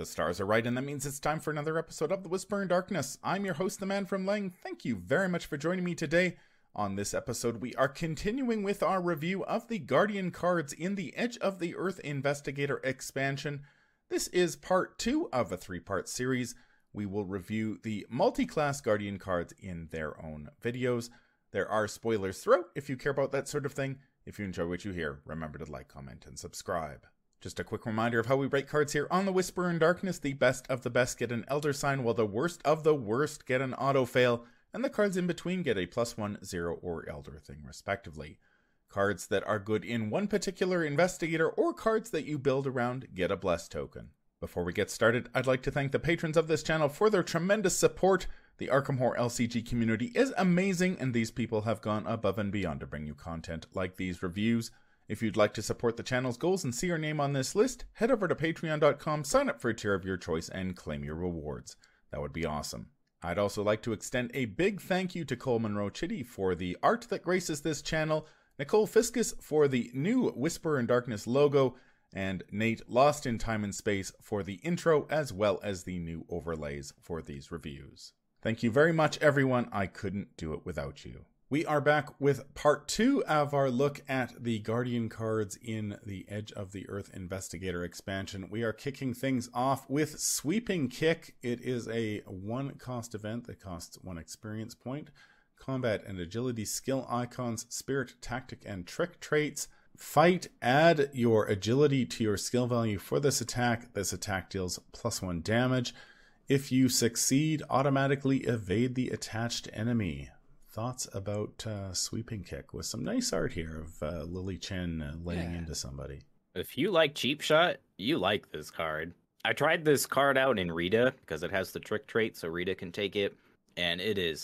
The stars are right, and that means it's time for another episode of The Whisper in Darkness. I'm your host, the Man from Lang. Thank you very much for joining me today. On this episode, we are continuing with our review of the Guardian cards in the Edge of the Earth Investigator expansion. This is part 2 of a 3-part series. We will review the multi-class Guardian cards in their own videos. There are spoilers throughout if you care about that sort of thing. If you enjoy what you hear, remember to like, comment, and subscribe. Just a quick reminder of how we rate cards here on The Whisper in Darkness. The best of the best get an Elder Sign, while the worst of the worst get an Auto Fail, and the cards in between get a +1, 0, or Elder Thing, respectively. Cards that are good in one particular investigator or cards that you build around get a Bless token. Before we get started, I'd like to thank the patrons of this channel for their tremendous support. The Arkham Horror LCG community is amazing, and these people have gone above and beyond to bring you content like these reviews. If you'd like to support the channel's goals and see your name on this list, head over to patreon.com, sign up for a tier of your choice, and claim your rewards. That would be awesome. I'd also like to extend a big thank you to Cole Monroe Chitty for the art that graces this channel, Nicole Fiscus for the new Whisper in Darkness logo, and Nate Lost in Time and Space for the intro, as well as the new overlays for these reviews. Thank you very much, everyone. I couldn't do it without you. We are back with part 2 of our look at the Guardian cards in the Edge of the Earth Investigator expansion. We are kicking things off with Sweeping Kick. It is a 1-cost event that costs 1 experience point. Combat and agility skill icons, spirit, tactic, and trick traits. Fight, add your agility to your skill value for this attack. This attack deals +1 damage. If you succeed, automatically evade the attached enemy. Thoughts about Sweeping Kick, with some nice art here of Lily Chen laying into somebody. If you like Cheap Shot, you like this card. I tried this card out in Rita because it has the trick trait, so Rita can take it, and it is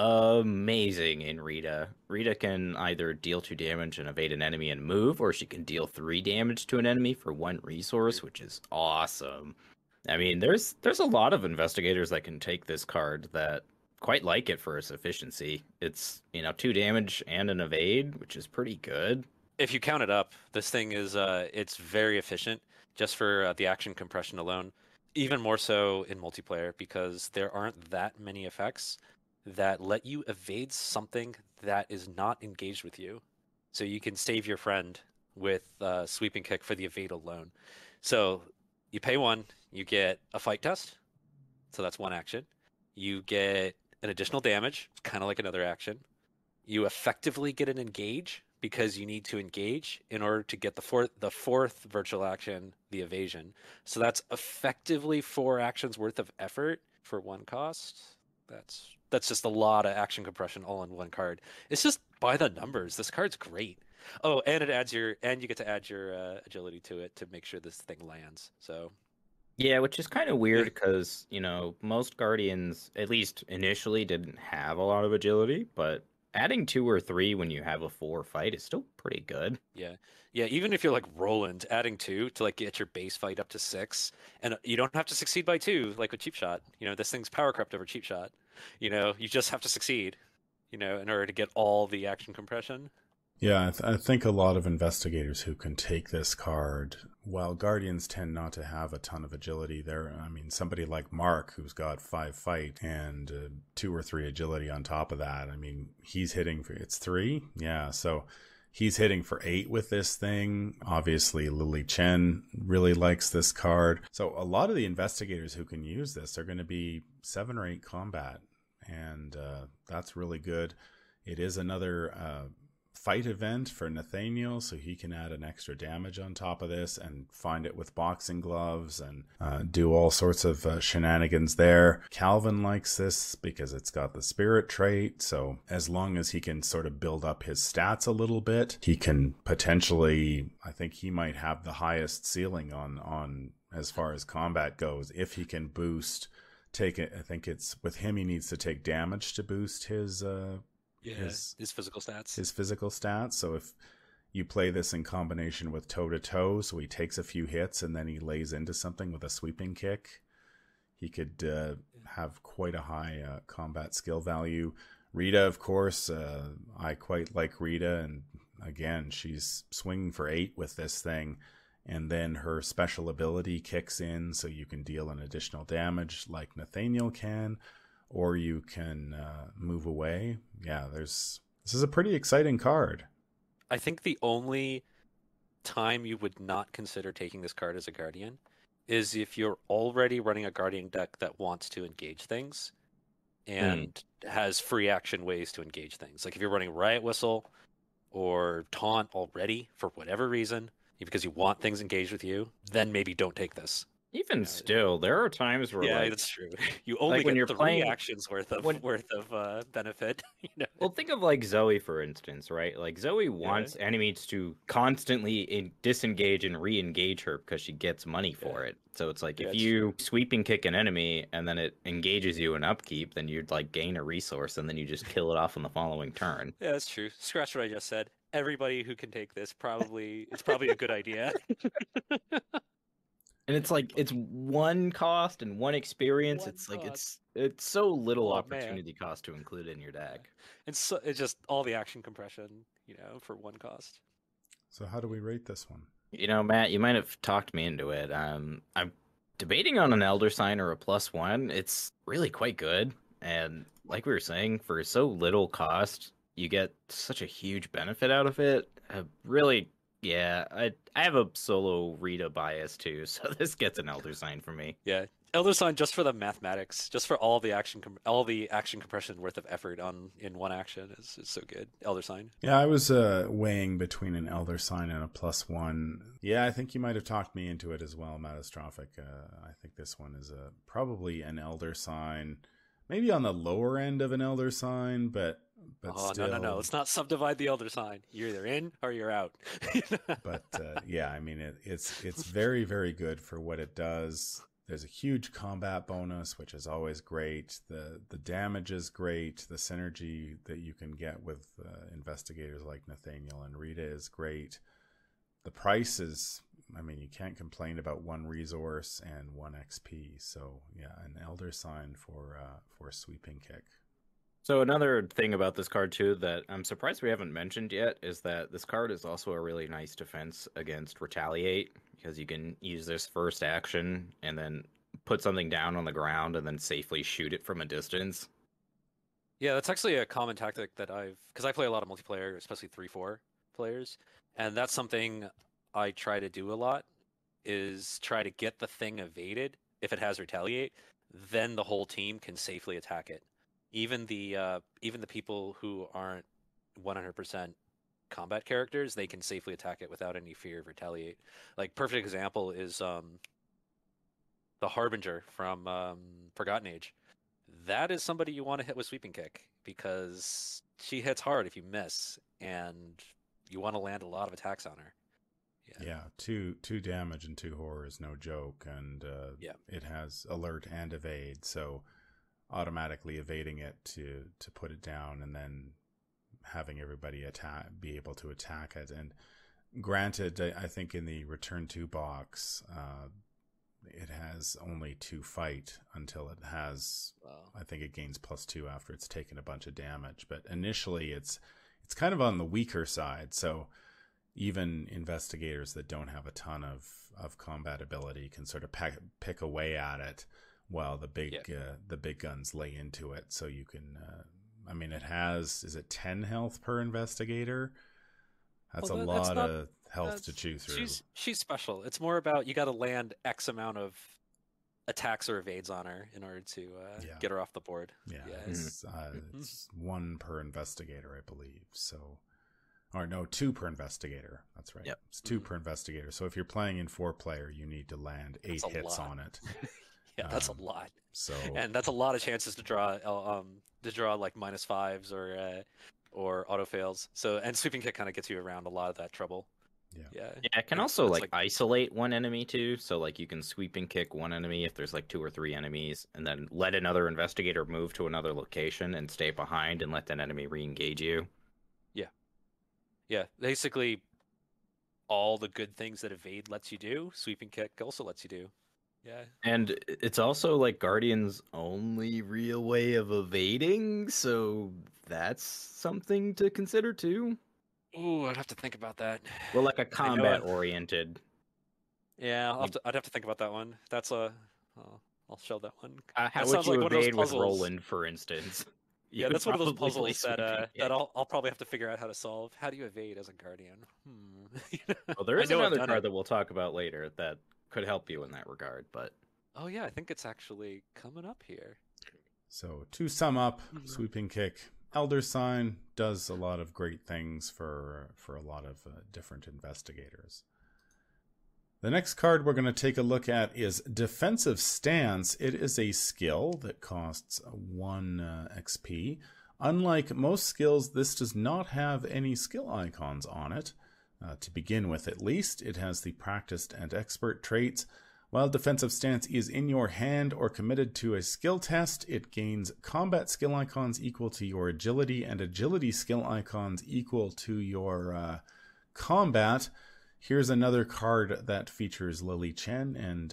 amazing in Rita. Rita can either deal 2 damage and evade an enemy and move, or she can deal 3 damage to an enemy for 1 resource, which is awesome. I mean, there's a lot of investigators that can take this card that quite like it for its efficiency. It's, 2 damage and an evade, which is pretty good. If you count it up, this thing is it's very efficient just for the action compression alone. Even more so in multiplayer, because there aren't that many effects that let you evade something that is not engaged with you. So you can save your friend with Sweeping Kick for the evade alone. So you pay 1, you get a fight test. So that's 1 action. You get an additional damage, kind of like another action. You effectively get an engage because you need to engage in order to get the fourth virtual action, the evasion. So that's effectively 4 actions worth of effort for 1 cost. That's just a lot of action compression all in 1 card. It's just by the numbers. This card's great. Oh, and you get to add your agility to it to make sure this thing lands. So yeah, which is kind of weird because, most Guardians, at least initially, didn't have a lot of agility, but adding 2 or 3 when you have a 4 fight is still pretty good. Yeah, even if you're like Roland, adding 2 to get your base fight up to 6, and you don't have to succeed by 2 like with Cheap Shot. This thing's power crept over Cheap Shot. You just have to succeed, in order to get all the action compression. Yeah, I think a lot of investigators who can take this card, while Guardians tend not to have a ton of agility there. I mean, somebody like Mark, who's got 5 fight and 2 or 3 agility on top of that. I mean, he's hitting for, it's 3? Yeah, so he's hitting for 8 with this thing. Obviously, Lily Chen really likes this card. So a lot of the investigators who can use this are going to be 7 or 8 combat, and that's really good. It is another fight event for Nathaniel, so he can add an extra damage on top of this and find it with boxing gloves and do all sorts of shenanigans there. Calvin likes this because it's got the spirit trait, so as long as he can sort of build up his stats a little bit, he can potentially, I think he might have the highest ceiling on as far as combat goes, if he can boost, I think it's with him, he needs to take damage to boost his physical stats. His physical stats. So if you play this in combination with toe-to-toe, so he takes a few hits and then he lays into something with a Sweeping Kick, he could have quite a high combat skill value. Rita, of course, I quite like Rita, and again, she's swinging for 8 with this thing, and then her special ability kicks in, so you can deal an additional damage like Nathaniel can, or you can move away. Yeah, this is a pretty exciting card. I think the only time you would not consider taking this card as a Guardian is if you're already running a Guardian deck that wants to engage things and has free action ways to engage things. Like if you're running Riot Whistle or Taunt already for whatever reason, because you want things engaged with you, then maybe don't take this. Even still, there are times where Yeah, like, that's true. You only when get you're 3 playing- actions worth of benefit. You know? well, think of like Zoe, for instance, right? Like Zoe wants enemies to constantly disengage and re-engage her because she gets money for it. So it's like if you sweeping kick an enemy and then it engages you in upkeep, then you'd like gain a resource and then you just kill it off on the following turn. Yeah, that's true. Scratch what I just said. Everybody who can take this it's probably a good idea. And it's like it's one cost and one experience. It's like it's so little opportunity cost to include in your deck. It's just all the action compression, for one cost. So how do we rate this one? Matt, you might have talked me into it. I'm debating on an Elder Sign or a +1. It's really quite good, and like we were saying, for so little cost, you get such a huge benefit out of it. Yeah, I have a solo Rita bias too, so this gets an Elder Sign for me. Yeah, Elder Sign just for the mathematics, just for all the action compression worth of effort in one action is so good. Elder Sign. Yeah, I was weighing between an Elder Sign and a +1. Yeah, I think you might have talked me into it as well, Matastrophic. I think this one is probably an Elder Sign, maybe on the lower end of an Elder Sign, but still... No. Let's not subdivide the Elder Sign. You're either in or you're out. But yeah, I mean, it's very, very good for what it does. There's a huge combat bonus, which is always great. The damage is great. The synergy that you can get with investigators like Nathaniel and Rita is great. The price is, I mean, you can't complain about 1 resource and 1 XP. So yeah, an Elder Sign for Sweeping Kick. So another thing about this card too that I'm surprised we haven't mentioned yet is that this card is also a really nice defense against Retaliate, because you can use this first action and then put something down on the ground and then safely shoot it from a distance. Yeah, that's actually a common tactic that because I play a lot of multiplayer, especially 3-4 players, and that's something I try to do a lot, is try to get the thing evaded. If it has Retaliate, then the whole team can safely attack it. Even the people who aren't 100% combat characters, they can safely attack it without any fear of Retaliate. Like, perfect example is the Harbinger from Forgotten Age. That is somebody you want to hit with Sweeping Kick, because she hits hard if you miss, and you want to land a lot of attacks on her. Yeah, 2 damage and 2 horror is no joke, and it has alert and evade, so automatically evading it to put it down, and then having everybody be able to attack it. And granted, I think in the Return to box, it has only 2 fight until it has. I think it gains +2 after it's taken a bunch of damage. But initially, it's kind of on the weaker side. So even investigators that don't have a ton of combat ability can sort of pick away at it, while the big guns lay into it. So you can, I mean, it has, is it 10 health per investigator? That's a lot of health to chew through. She's special. It's more about you got to land X amount of attacks or evades on her in order to get her off the board. Yeah, it's 1 per investigator, I believe. So, or no, 2 per investigator. That's right. Yep. It's 2 per investigator. So if you're playing in 4-player, you need to land 8 hits on it. Yeah, that's a lot. So, and that's a lot of chances to draw like -5s or auto fails. So, and Sweeping Kick kind of gets you around a lot of that trouble. Yeah. It can also like isolate one enemy too. So like you can Sweeping Kick one enemy if there's like 2 or 3 enemies, and then let another investigator move to another location and stay behind and let that enemy re-engage you. Yeah. Basically, all the good things that evade lets you do, Sweeping Kick also lets you do. Yeah. And it's also like Guardian's only real way of evading, so that's something to consider too. Ooh, I'd have to think about that. Well, like a combat-oriented Yeah, You- I'd have to think about that one. That's I'll show that one. How That would sounds you like one of those evade with puzzles. Roland, for instance? You Yeah, would that's one of those probably play puzzles that sweeping that kick. I'll probably have to figure out how to solve. How do you evade as a guardian? Well, there I is know I've another done card it. that we'll talk about later that could help you in that regard, but Oh yeah, I think it's actually coming up here. So to sum up, sweeping kick, Elder Sign does a lot of great things for a lot of different investigators. The next card we're going to take a look at is Defensive Stance. It is a skill that costs 1 XP. Unlike most skills, this does not have any skill icons on it. To begin with, at least, it has the Practiced and Expert traits. While Defensive Stance is in your hand or committed to a skill test, it gains combat skill icons equal to your agility and agility skill icons equal to your combat. Here's another card that features Lily Chen, and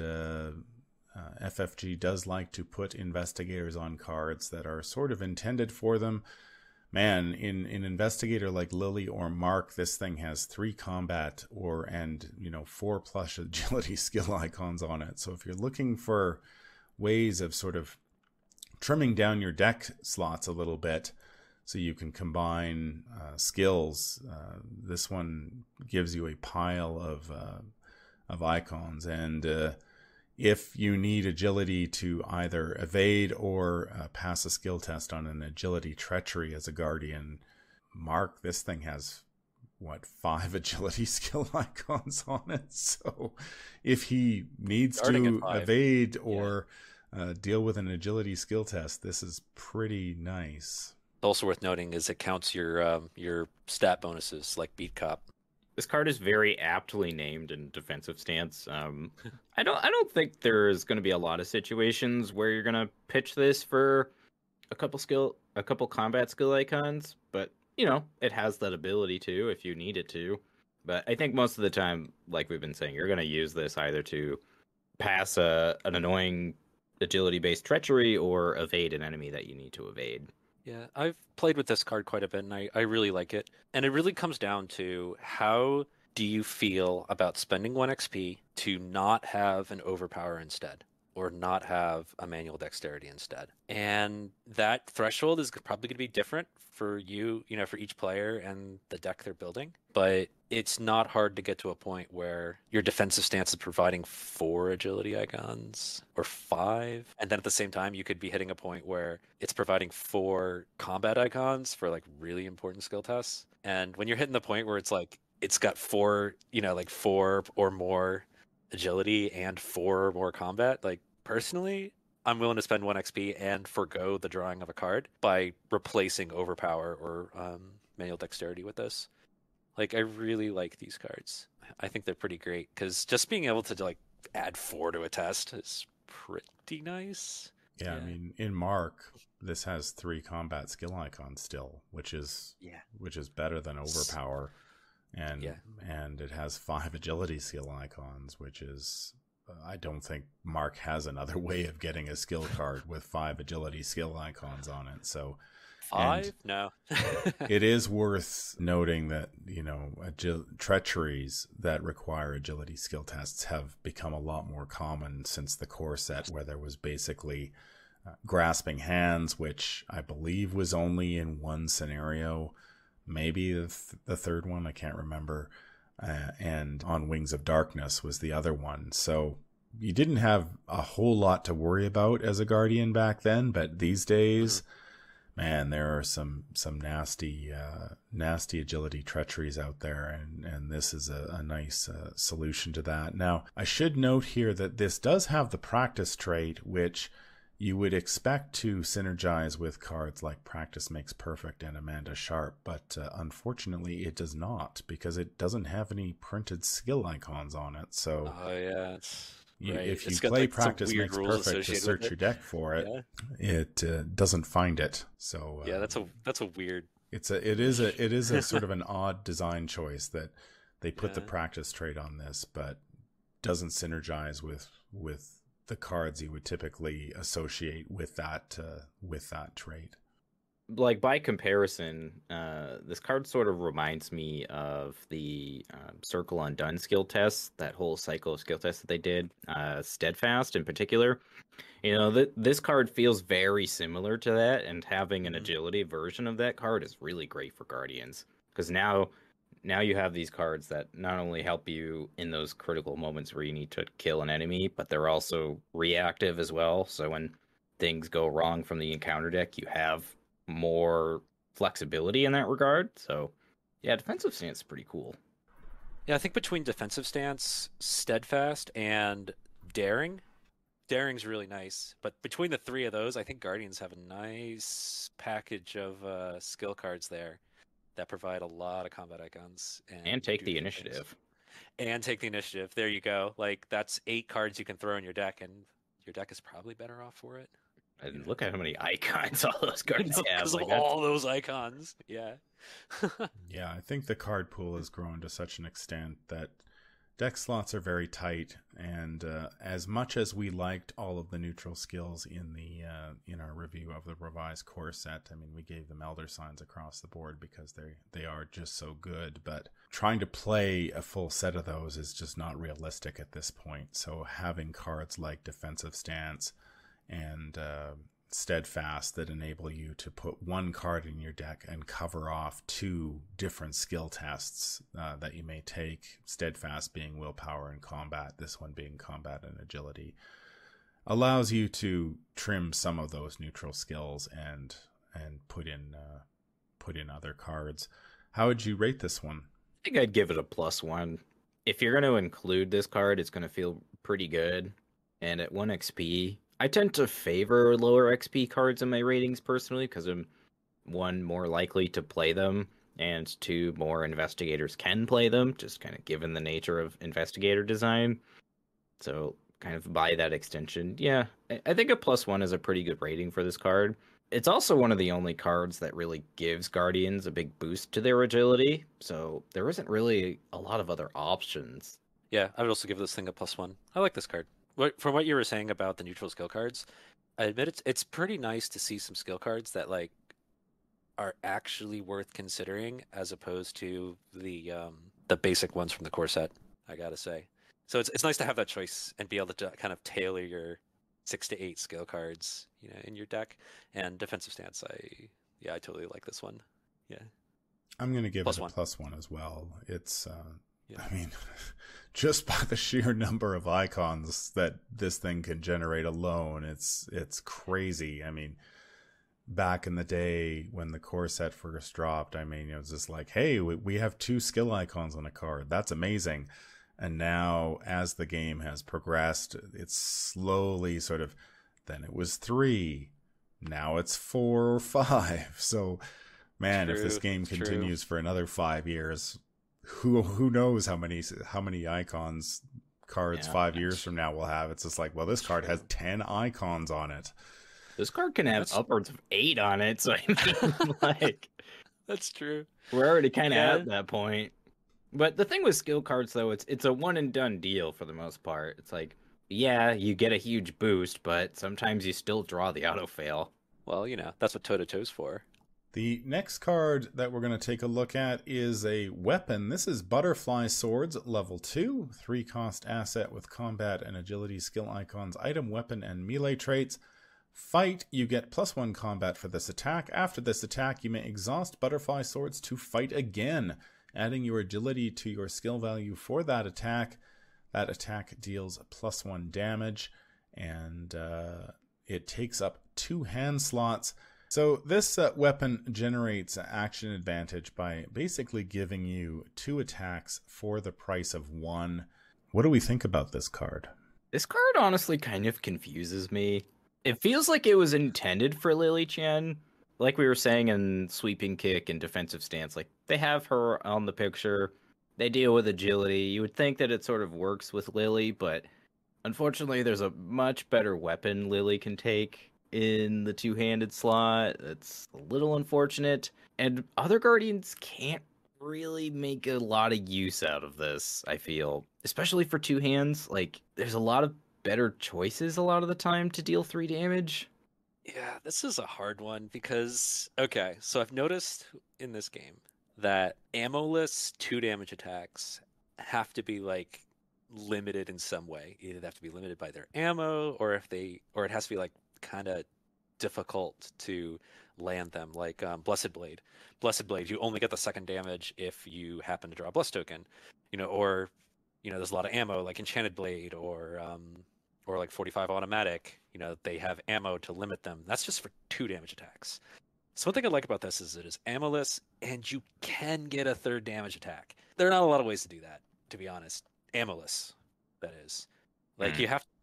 FFG does like to put investigators on cards that are sort of intended for them. Man, in investigator like Lily or Mark, this thing has 3 combat and 4+ agility skill icons on it. So if you're looking for ways of sort of trimming down your deck slots a little bit so you can combine skills, this one gives you a pile of icons. And if you need agility to either evade or pass a skill test on an agility treachery as a guardian, Mark, this thing has 5 agility skill icons on it. So if he needs to evade or deal with an agility skill test, this is pretty nice. Also worth noting is it counts your stat bonuses like Beat Cop. this card is very aptly named in Defensive Stance. I don't think there's going to be a lot of situations where you're going to pitch this for a couple combat skill icons, but it has that ability to if you need it to. But I think most of the time, like we've been saying, you're going to use this either to pass an annoying agility-based treachery or evade an enemy that you need to evade. Yeah, I've played with this card quite a bit, and I really like it. And it really comes down to how do you feel about spending 1 XP to not have an overpower instead, or not have a manual dexterity instead. And that threshold is probably going to be different for you, for each player and the deck they're building. But it's not hard to get to a point where your defensive stance is providing 4 agility icons or 5. And then at the same time, you could be hitting a point where it's providing 4 combat icons for like really important skill tests. And when you're hitting the point where it's like, it's got 4, 4 or more agility and 4 or more combat, like personally, I'm willing to spend 1 XP and forgo the drawing of a card by replacing overpower or manual dexterity with this. Like, I really like these cards. I think they're pretty great because just being able to add 4 to a test is pretty nice. Yeah, I mean, in Mark, this has 3 combat skill icons still, which is better than overpower, and it has 5 agility skill icons, which is I don't think Mark has another way of getting a skill card with 5 agility skill icons on it. So 5? No. It is worth noting that, treacheries that require agility skill tests have become a lot more common since the core set, where there was basically grasping hands, which I believe was only in 1 scenario, maybe the third one, I can't remember. And On Wings of Darkness was the other one. So you didn't have a whole lot to worry about as a guardian back then, but these days, man, there are some nasty agility treacheries out there, and this is a nice solution to that. Now, I should note here that this does have the practice trait, which you would expect to synergize with cards like Practice Makes Perfect and Amanda Sharp, but unfortunately it does not, because it doesn't have any printed skill icons on it. So if you play Practice Makes Perfect to search your deck for it, it doesn't find it. So that's a weird. It is a sort of an odd design choice that they put the practice trait on this, but doesn't synergize with the cards you would typically associate with that trait. like by comparison, this card sort of reminds me of the Circle Undone skill test, that whole cycle of skill tests that they did, Steadfast in particular. You know, this card feels very similar to that, and having an agility version of that card is really great for Guardians, because now you have these cards that not only help you in those critical moments where you need to kill an enemy, but they're also reactive as well. So when things go wrong from the encounter deck, you have more flexibility in that regard. So yeah, defensive stance is pretty cool. Yeah, I think between defensive stance, steadfast, and daring's really nice. But between the three of those, I think Guardians have a nice package of skill cards there that provide a lot of combat icons And take do the good initiative. things. And take the initiative. There you go. Like that's 8 cards you can throw in your deck, and your deck is probably better off for it. And look at how many icons all those cards have. Because Like, of all those icons. Yeah. Yeah, I think the card pool has grown to such an extent that deck slots are very tight, and as much as we liked all of the neutral skills in our review of the revised core set, I mean, we gave them Elder Signs across the board because they are just so good, but trying to play a full set of those is just not realistic at this point. So having cards like Defensive Stance and Steadfast that enable you to put one card in your deck and cover off 2 different skill tests that you may take, Steadfast being willpower and combat, this one being combat and agility, allows you to trim some of those neutral skills and put in other cards. How would you rate this one? I think I'd give it a +1. If you're going to include this card, it's going to feel pretty good. And at 1 XP, I tend to favor lower XP cards in my ratings personally because I'm 1, more likely to play them, and 2, more investigators can play them, just kind of given the nature of investigator design. So kind of by that extension, yeah, I think a +1 is a pretty good rating for this card. It's also one of the only cards that really gives Guardians a big boost to their agility, so there isn't really a lot of other options. Yeah, I would also give this thing a +1. I like this card. From what you were saying about the neutral skill cards, I admit it's pretty nice to see some skill cards that like are actually worth considering as opposed to the basic ones from the core set, I gotta say. So it's nice to have that choice and be able to kind of tailor your 6 to 8 skill cards, in your deck. And defensive stance, I totally like this one. Yeah. I'm going to give it a +1 as well. It's I mean, just by the sheer number of icons that this thing can generate alone, it's crazy. I mean, back in the day when the core set first dropped, I mean, it was just like, hey, we have 2 skill icons on a card. That's amazing. And now, as the game has progressed, it's slowly sort of, then it was 3, now it's 4 or 5. So, man, if this game continues for another 5 years, who knows how many icons cards 5 years from now will have. It's just like, well, this card has 10 icons on it. This card can have upwards of 8 on it, so I mean, like, that's true. We're already kind of at that point. But the thing with skill cards, though, it's a one and done deal for the most part. It's like, yeah, you get a huge boost, but sometimes you still draw the auto fail. Well, that's what Toe-to-Toe's for. The next card that we're going to take a look at is a weapon. This is Butterfly Swords, level 2, 3-cost asset with combat and agility skill icons, item, weapon, and melee traits. Fight, you get +1 combat for this attack. After this attack, you may exhaust Butterfly Swords to fight again, adding your agility to your skill value for that attack. That attack deals +1 damage, and it takes up 2 hand slots. So this weapon generates action advantage by basically giving you 2 attacks for the price of 1. What do we think about this card? This card honestly kind of confuses me. It feels like it was intended for Lily Chen. Like we were saying in Sweeping Kick and Defensive Stance, like they have her on the picture. They deal with agility. You would think that it sort of works with Lily, but unfortunately there's a much better weapon Lily can take in the 2-handed slot. It's a little unfortunate. And other Guardians can't really make a lot of use out of this, I feel. Especially for 2 hands. Like, there's a lot of better choices a lot of the time to deal 3 damage. Yeah, this is a hard one because okay, so I've noticed in this game that ammoless 2 damage attacks have to be like limited in some way. Either they have to be limited by their ammo, or or it has to be like kind of difficult to land them. Like Blessed Blade. Blessed Blade, you only get the second damage if you happen to draw a Bless token, or there's a lot of ammo like Enchanted Blade or like 45 automatic. They have ammo to limit them. That's just for 2 damage attacks. So one thing I like about this is it is ammoless, and you can get a third damage attack. There are not a lot of ways to do that, to be honest. Ammoless, that is. Like you have to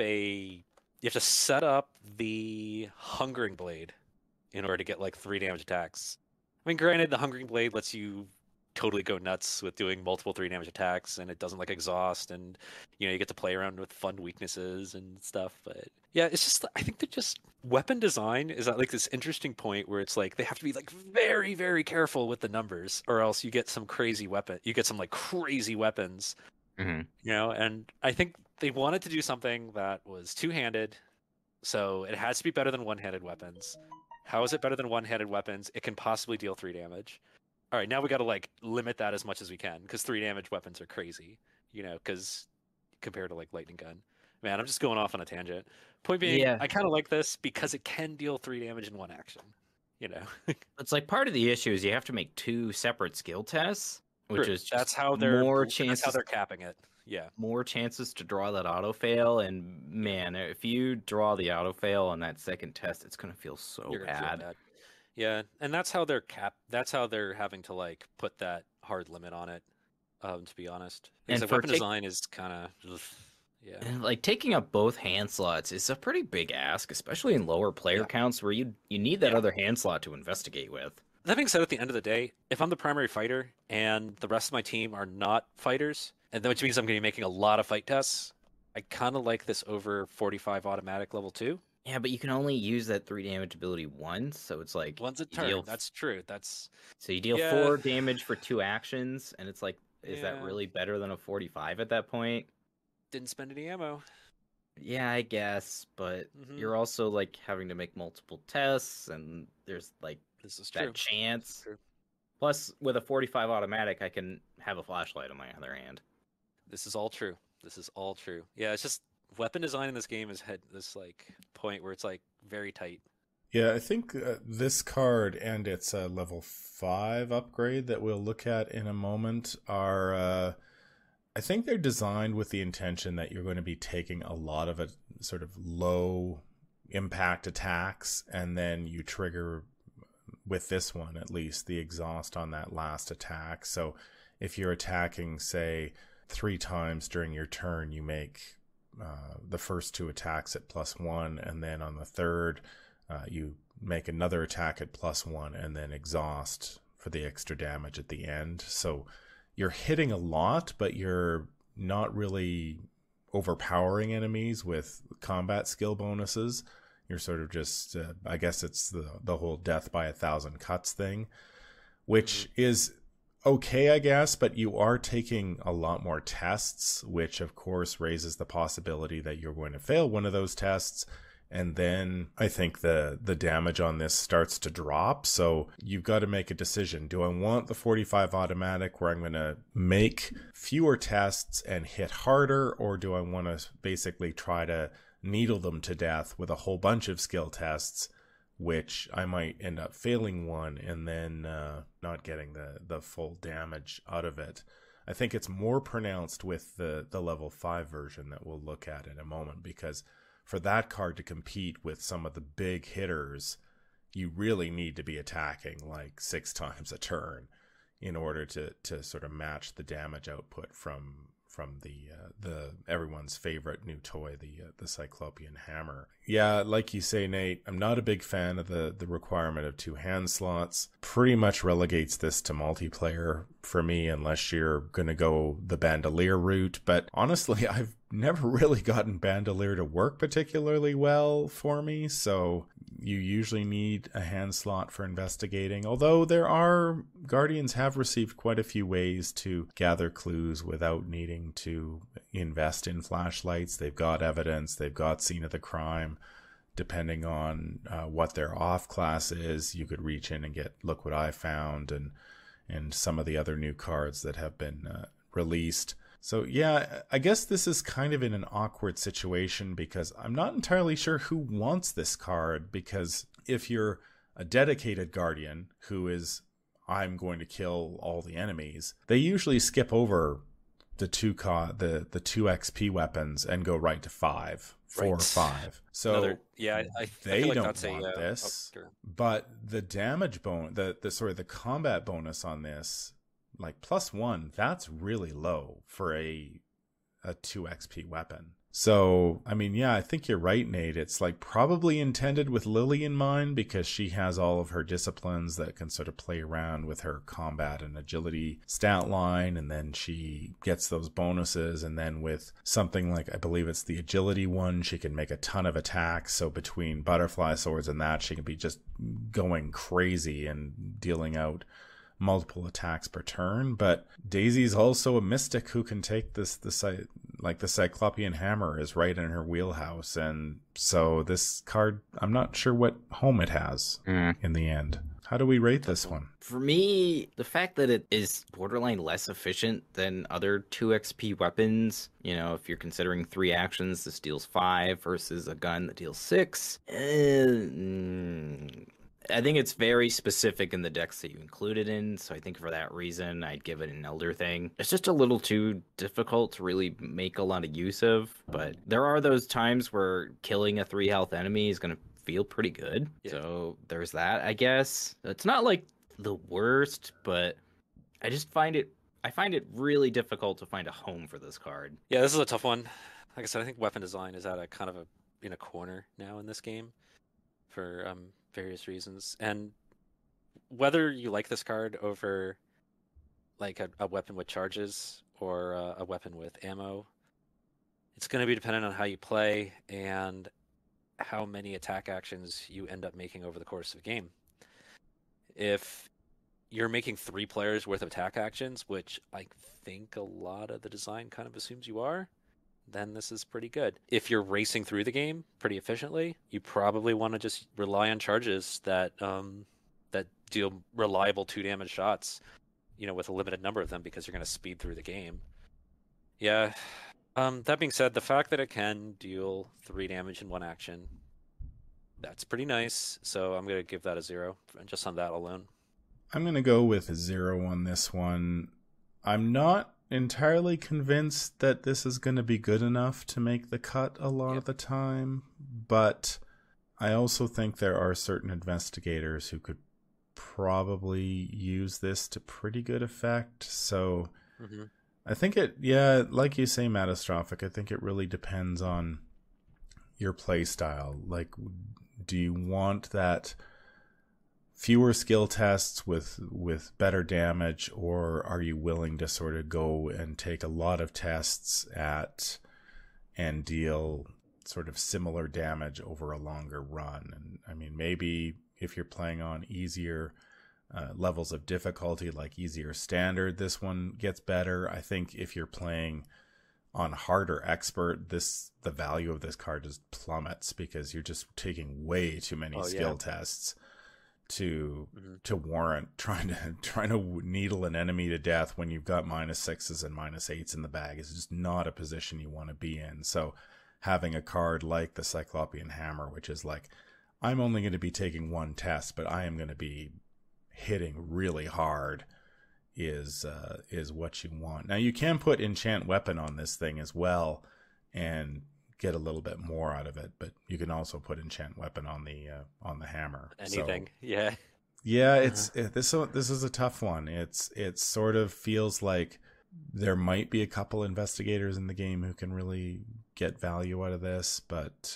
set up the Hungering Blade in order to get like 3 damage attacks. I mean, granted, the Hungering Blade lets you totally go nuts with doing multiple 3 damage attacks, and it doesn't like exhaust, and you get to play around with fun weaknesses and stuff. But yeah, it's just I think they're just weapon design is at like this interesting point where it's like they have to be like very, very careful with the numbers, or else you get some crazy weapon. You get some like crazy weapons, and I think they wanted to do something that was two-handed, so it has to be better than one-handed weapons. How is it better than one-handed weapons? It can possibly deal 3 damage. All right, now we got to like limit that as much as we can because 3 damage weapons are crazy, because compared to like lightning gun. Man, I'm just going off on a tangent. Point being, Yeah. I kind of like this because it can deal 3 damage in one action. It's like part of the issue is you have to make 2 separate skill tests, which True. is just that's how they're more That's chances. how they're capping it. Yeah. More chances to draw that auto fail, and man, if you draw the auto fail on that second test, it's gonna feel so You're gonna feel bad. bad. Yeah, and that's how they're That's how they're having to like put that hard limit on it. To be honest, because And the weapon design is kind of yeah. And like taking up both hand slots is a pretty big ask, especially in lower player counts where you need that other hand slot to investigate with. That being said, at the end of the day, if I'm the primary fighter and the rest of my team are not fighters, and which means I'm going to be making a lot of fight tests, I kind of like this over 45 automatic level 2. Yeah, but you can only use that 3 damage ability once, so it's like Once a turn. That's true. So you deal 4 damage for 2 actions, and it's like, is that Yeah. really better than a 45 at that point? Didn't spend any ammo. Yeah, I guess, but Mhm. you're also like having to make multiple tests, and there's like This is that true. chance. True. Plus, with a 45 automatic, I can have a flashlight on my other hand. This is all true. Yeah, it's just weapon design in this game has had this like point where it's like very tight. Yeah, I think this card and its level 5 upgrade that we'll look at in a moment are, I think they're designed with the intention that you're going to be taking a lot of sort of low impact attacks, and then you trigger, with this one at least, the exhaust on that last attack. So if you're attacking, say, 3 times during your turn, you make the first 2 attacks at +1, and then on the third you make another attack at +1 and then exhaust for the extra damage at the end. So you're hitting a lot, but you're not really overpowering enemies with combat skill bonuses. You're sort of just, I guess it's the whole death by 1,000 cuts thing, which is okay, I guess, but you are taking a lot more tests, which of course raises the possibility that you're going to fail one of those tests. And then I think the damage on this starts to drop. So you've got to make a decision. Do I want the 45 automatic where I'm going to make fewer tests and hit harder? Or do I want to basically try to needle them to death with a whole bunch of skill tests, which I might end up failing one and then not getting the full damage out of it? I think it's more pronounced with the level 5 version that we'll look at in a moment, because for that card to compete with some of the big hitters, you really need to be attacking like 6 times a turn in order to sort of match the damage output from the everyone's favorite new toy, the Cyclopean Hammer. Yeah, like you say, Nate, I'm not a big fan of the requirement of 2 hand slots. Pretty much relegates this to multiplayer for me, unless you're going to go the Bandolier route. But honestly, I've never really gotten Bandolier to work particularly well for me, so you usually need a hand slot for investigating. Although Guardians have received quite a few ways to gather clues without needing to invest in flashlights. They've got evidence, they've got scene of the crime, depending on what their off class is, you could reach in and get Look What I Found and some of the other new cards that have been released. So yeah, I guess this is kind of in an awkward situation because I'm not entirely sure who wants this card, because if you're a dedicated Guardian who is, I'm going to kill all the enemies, they usually skip over the two XP weapons and go right to 5, 4 or 5. So I they feel like don't that's want this. sure. But the damage the combat bonus on this, like +1, that's really low for a 2 XP weapon. So, I mean, yeah, I think you're right, Nate. It's like probably intended with Lily in mind because she has all of her disciplines that can sort of play around with her combat and agility stat line. And then she gets those bonuses. And then with something like, I believe it's the agility one, she can make a ton of attacks. So between butterfly swords and that, she can be just going crazy and dealing out multiple attacks per turn. But Daisy's also a mystic who can take the Cyclopean Hammer is right in her wheelhouse, and so this card, I'm not sure what home it has in the end. How do we rate this one? For me, the fact that it is borderline less efficient than other 2 XP weapons, you know, if you're considering 3 actions, this deals 5 versus a gun that deals 6. I think it's very specific in the decks that you include it in, so I think for that reason, I'd give it an Elder Thing. It's just a little too difficult to really make a lot of use of, but there are those times where killing a 3 health enemy is going to feel pretty good, so there's that, I guess. It's not like the worst, but I find it really difficult to find a home for this card. Yeah, this is a tough one. Like I said, I think weapon design is at a kind of in a corner now in this game for various reasons, and whether you like this card over like a weapon with charges or a weapon with ammo, it's going to be dependent on how you play and how many attack actions you end up making over the course of a game. If you're making 3 players worth of attack actions, which I think a lot of the design kind of assumes you are, then this is pretty good. If you're racing through the game pretty efficiently, you probably want to just rely on charges that deal reliable 2 damage shots, you know, with a limited number of them, because you're going to speed through the game. Yeah. That being said, the fact that it can deal 3 damage in 1 action, that's pretty nice. So I'm going to give that a 0 just on that alone. I'm going to go with a 0 on this one. I'm not entirely convinced that this is going to be good enough to make the cut a lot of the time, but I also think there are certain investigators who could probably use this to pretty good effect. So I think like you say, Matastrophic, I think it really depends on your play style. Like, do you want that fewer skill tests with better damage, or are you willing to sort of go and take a lot of tests and deal sort of similar damage over a longer run? And I mean, maybe if you're playing on easier levels of difficulty, like easier standard, this one gets better. I think if you're playing on harder expert, the value of this card just plummets because you're just taking way too many skill tests to warrant trying to needle an enemy to death when you've got -6s and -8s in the bag is just not a position you want to be in. So having a card like the Cyclopean Hammer, which is like, I'm only going to be taking 1 test, but I am going to be hitting really hard, is what you want. Now you can put Enchant Weapon on this thing as well and get a little bit more out of it, but you can also put Enchant Weapon on the hammer. Anything, so, this is a tough one. It sort of feels like there might be a couple investigators in the game who can really get value out of this, but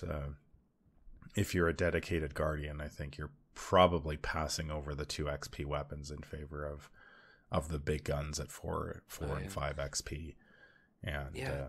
if you're a dedicated Guardian, I think you're probably passing over the 2 XP weapons in favor of the big guns at 4 and 5 XP. And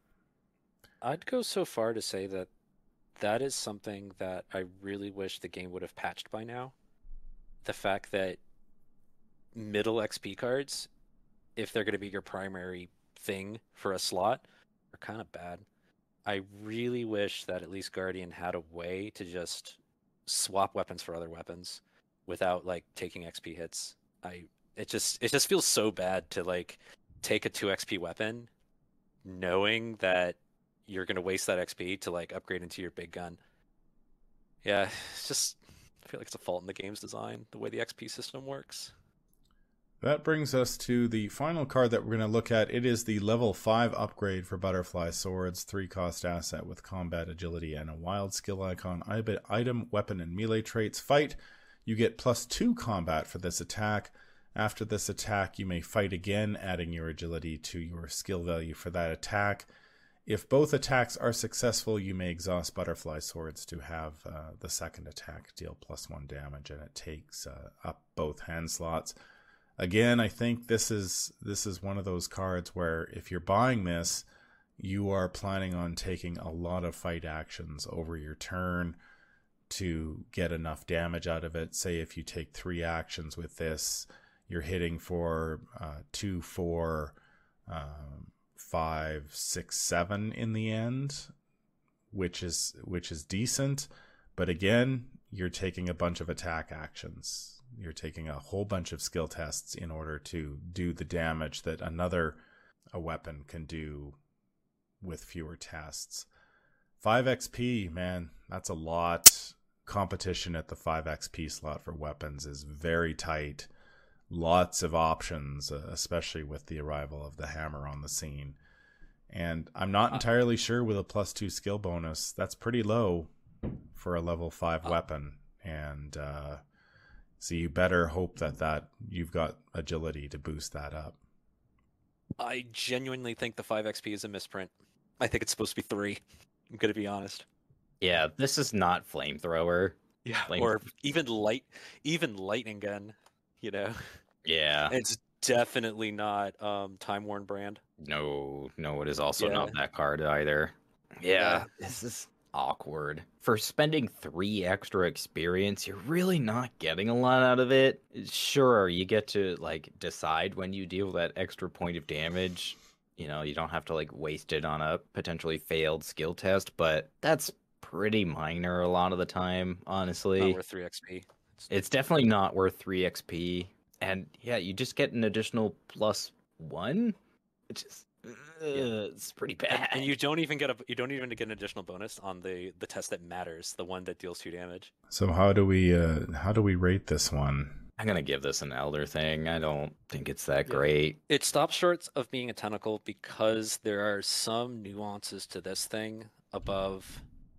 I'd go so far to say that is something that I really wish the game would have patched by now. The fact that middle XP cards, if they're going to be your primary thing for a slot, are kind of bad. I really wish that at least Guardian had a way to just swap weapons for other weapons without like taking XP hits. It just feels so bad to like take a 2 XP weapon knowing that you're going to waste that XP to like upgrade into your big gun. Yeah, it's just I feel like it's a fault in the game's design, the way the XP system works. That brings us to the final card that we're going to look at. It is the level 5 upgrade for Butterfly Swords, 3-cost asset with combat agility and a wild skill icon, item, weapon, and melee traits. Fight, you get +2 combat for this attack. After this attack, you may fight again, adding your agility to your skill value for that attack. If both attacks are successful, you may exhaust Butterfly Swords to have the second attack deal +1 damage, and it takes up both hand slots. Again, I think this is one of those cards where if you're buying this, you are planning on taking a lot of fight actions over your turn to get enough damage out of it. Say if you take 3 actions with this, you're hitting for 2, 4, 5, 6, 7 in the end, which is decent. But again, you're taking a bunch of attack actions. You're taking a whole bunch of skill tests in order to do the damage that a weapon can do with fewer tests. 5 XP, man, that's a lot. Competition at the 5 XP slot for weapons is very tight. Lots of options, especially with the arrival of the hammer on the scene. And I'm not entirely sure with a +2 skill bonus, that's pretty low for a level 5 weapon. And so you better hope that you've got agility to boost that up. I genuinely think the 5 XP is a misprint. I think it's supposed to be 3. I'm going to be honest. Yeah, this is not flamethrower. Yeah, or even lightning gun, you know. Yeah. It's definitely not Time Worn brand. No, it is also not that card either. Yeah, this is awkward. For spending 3 extra experience, you're really not getting a lot out of it. Sure, you get to like decide when you deal that extra point of damage. You know, you don't have to like waste it on a potentially failed skill test, but that's pretty minor a lot of the time, honestly. Not worth 3 XP. It's definitely not worth 3 XP. And yeah, you just get an additional +1, which is it's pretty bad. And you don't even get an additional bonus on the test that matters, the one that deals 2 damage. So how do we rate this one? I'm gonna give this an Elder thing. I don't think it's that great. It stops short of being a tentacle because there are some nuances to this thing above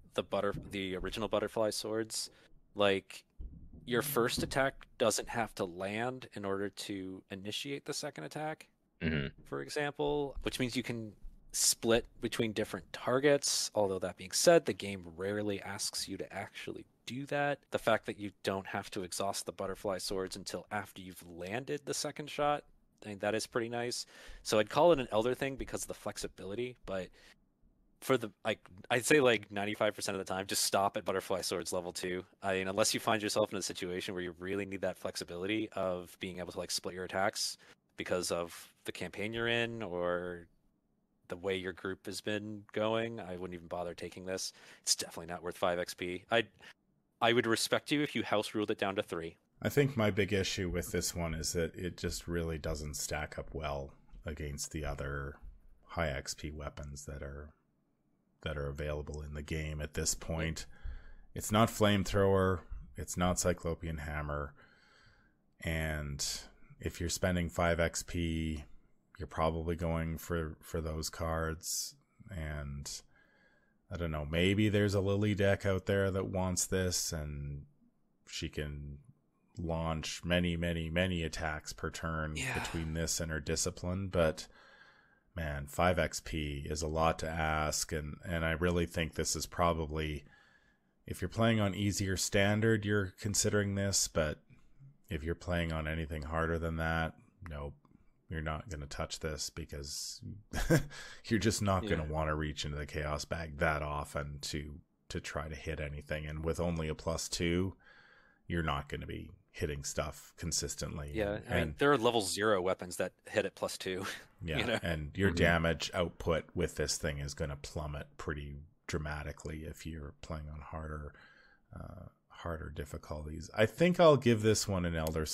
the original Butterfly Swords. Like, your first attack doesn't have to land in order to initiate the second attack, for example, which means you can split between different targets. Although that being said, the game rarely asks you to actually do that. The fact that you don't have to exhaust the Butterfly Swords until after you've landed the second shot, I think that is pretty nice. So I'd call it an Elder thing because of the flexibility, but for the, like, I'd say like 95% of the time, just stop at Butterfly Swords level 2. I mean, unless you find yourself in a situation where you really need that flexibility of being able to like split your attacks because of the campaign you're in or the way your group has been going, I wouldn't even bother taking this. It's definitely not worth 5 XP. I would respect you if you house ruled it down to 3. I think my big issue with this one is that it just really doesn't stack up well against the other high XP weapons that are available in the game at this point. It's not Flamethrower, it's not Cyclopean Hammer, and if you're spending 5 XP, you're probably going for those cards. And I don't know, maybe there's a Lily deck out there that wants this and she can launch many attacks per turn between this and her discipline, but man, 5 XP is a lot to ask, and I really think this is probably, if you're playing on easier standard, you're considering this, but if you're playing on anything harder than that, nope, you're not going to touch this because you're just not going to want to reach into the Chaos Bag that often to try to hit anything, and with only a +2, you're not going to be hitting stuff consistently. Yeah, I mean, there are level 0 weapons that hit at +2. Yeah, you know? and your damage output with this thing is going to plummet pretty dramatically if you're playing on harder difficulties. I think I'll give this one an Elder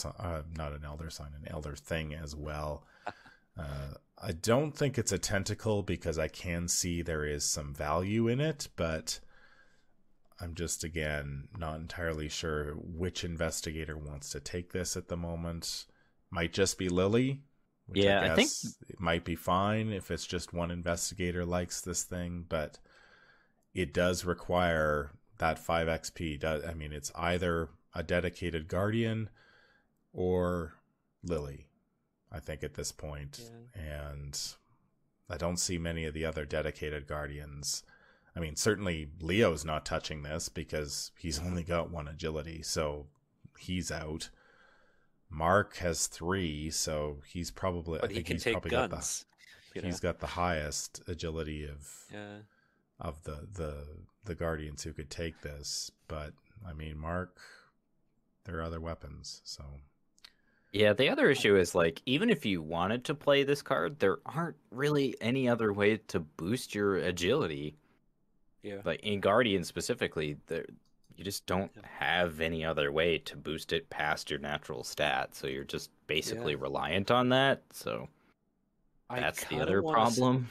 Thing as well. I don't think it's a tentacle because I can see there is some value in it, but I'm just, again, not entirely sure which investigator wants to take this at the moment. Might just be Lily. Which I think it might be fine if it's just one investigator likes this thing, but it does require that 5 XP. I mean, it's either a dedicated Guardian or Lily, I think, at this point. Yeah. And I don't see many of the other dedicated Guardians. I mean, certainly Leo's not touching this because he's only got 1 agility, so he's out. Mark has 3, so he's probably. But I think he can he's take probably guns. He's got the highest agility of the Guardians who could take this. But I mean, Mark, there are other weapons, so. Yeah, the other issue is, like, even if you wanted to play this card, there aren't really any other way to boost your agility. Yeah. Like, in Guardian specifically, you just don't have any other way to boost it past your natural stat, so you're just basically reliant on that, so that's the other problem.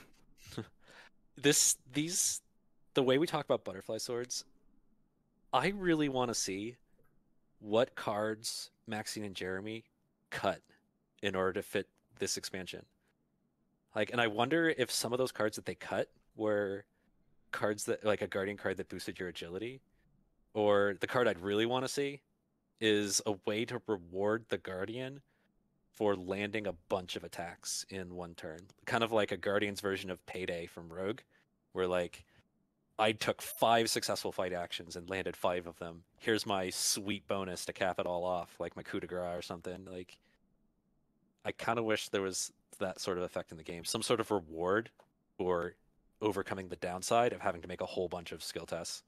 The way we talk about butterfly swords, I really want to see what cards Maxine and Jeremy cut in order to fit this expansion. Like, and I wonder if some of those cards that they cut were cards that, like a Guardian card that boosted your agility, or the card I'd really want to see is a way to reward the Guardian for landing a bunch of attacks in one turn. Kind of like a Guardian's version of Payday from Rogue, where, like, I took 5 successful fight actions and landed 5 of them. Here's my sweet bonus to cap it all off, like my coup de grace or something. Like, I kind of wish there was that sort of effect in the game. Some sort of reward for overcoming the downside of having to make a whole bunch of skill tests.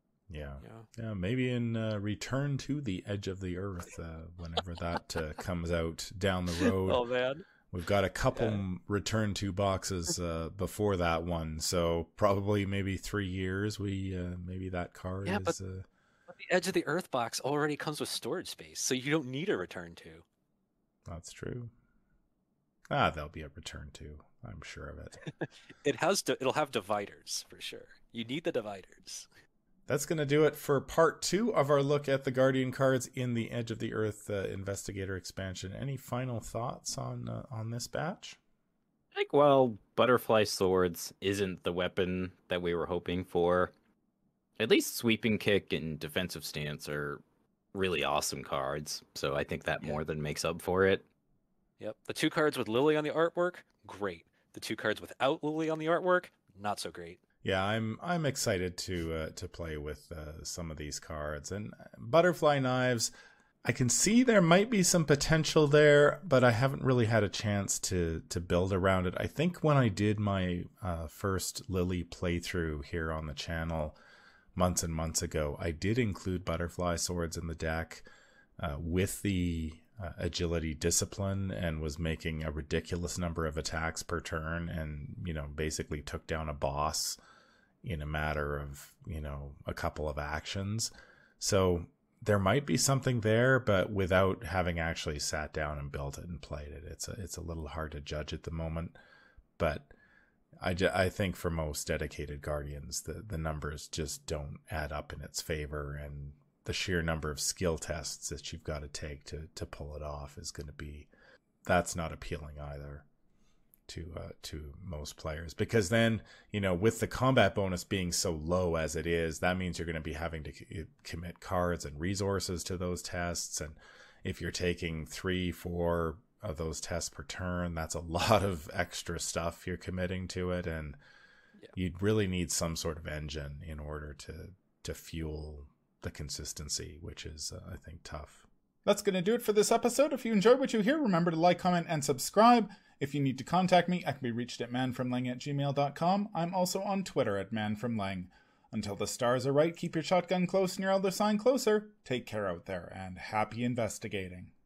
Yeah, maybe in Return to the Edge of the Earth, whenever that comes out down the road. Oh, man. We've got a couple Return to boxes before that one, so probably maybe 3 years. Maybe that card is. But the Edge of the Earth box already comes with storage space, so you don't need a Return to. That's true. There'll be a Return to. I'm sure of it. It'll have dividers for sure. You need the dividers. That's going to do it for part 2 of our look at the Guardian cards in the Edge of the Earth Investigator expansion. Any final thoughts on this batch? Like, well, Butterfly Swords isn't the weapon that we were hoping for. At least Sweeping Kick and Defensive Stance are really awesome cards, so I think that more than makes up for it. Yep. The 2 cards with Lily on the artwork, great. The 2 cards without Lily on the artwork, not so great. Yeah, I'm excited to play with some of these cards. And Butterfly Knives, I can see there might be some potential there, but I haven't really had a chance to build around it. I think when I did my first Lily playthrough here on the channel months and months ago, I did include Butterfly Swords in the deck with the agility discipline, and was making a ridiculous number of attacks per turn, and basically took down a boss in a matter of a couple of actions. So there might be something there, but without having actually sat down and built it and played it, it's a little hard to judge at the moment. But I think for most dedicated Guardians, the numbers just don't add up in its favor, and the sheer number of skill tests that you've got to take to pull it off is going to be, that's not appealing either to most players, because then with the combat bonus being so low as it is, that means you're going to be having to commit cards and resources to those tests, and if you're taking 3-4 of those tests per turn, that's a lot of extra stuff you're committing to it, and you'd really need some sort of engine in order to fuel the consistency, which is I think tough. That's going to do it for this episode. If you enjoyed what you hear, remember to like, comment, and subscribe. If you need to contact me, I can be reached at manfromlang@gmail.com. I'm also on Twitter at manfromlang. Until the stars are right, keep your shotgun close and your elder sign closer. Take care out there, and happy investigating.